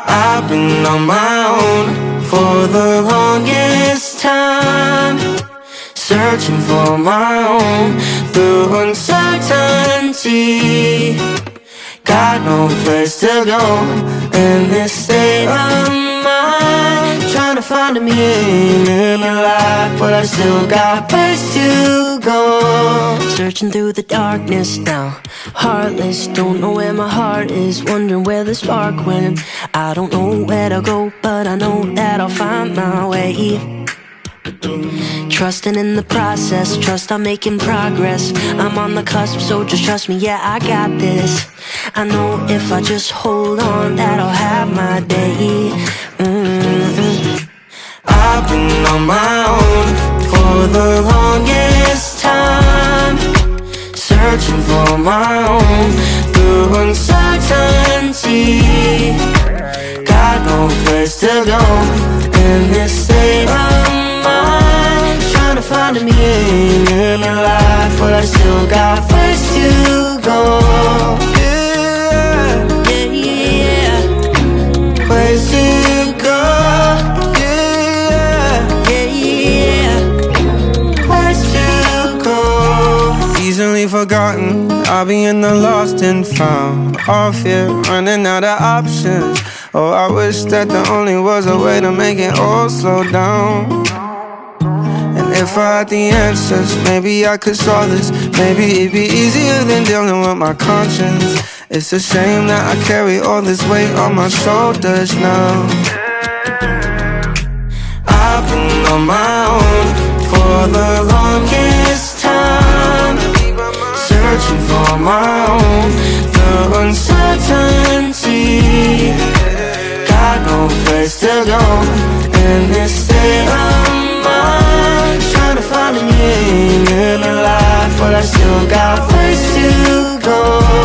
I've been on my own for the longest time, searching for my own through uncertainty. Got no place to go in this state of mind, trying to find a meaning in my life, but I still got place to go. Searching through the darkness now, heartless, don't know where my heart is, wondering where the spark went. I don't know where to go, but I know that I'll find my way. Trusting in the process, trust I'm making progress. I'm on the cusp, so just trust me, yeah, I got this. I know if I just hold on that I'll have my day. I've been on my own for the longest time, searching for my own through uncertainty. Got no place to go in this state of mind, trying to find a meaning in my life, but I still got place to go. Place to go, place to go. Easily forgotten, I'll be in the lost and found, all fear, running out of options. Oh, I wish that there only was a way to make it all slow down. And if I had the answers, maybe I could solve this. Maybe it'd be easier than dealing with my conscience. It's a shame that I carry all this weight on my shoulders now. I've been on my own for the longest time, searching for my own through uncertainty. Got no place to go in this state of mind, trying to find a meaning in my life, but I still got place to go.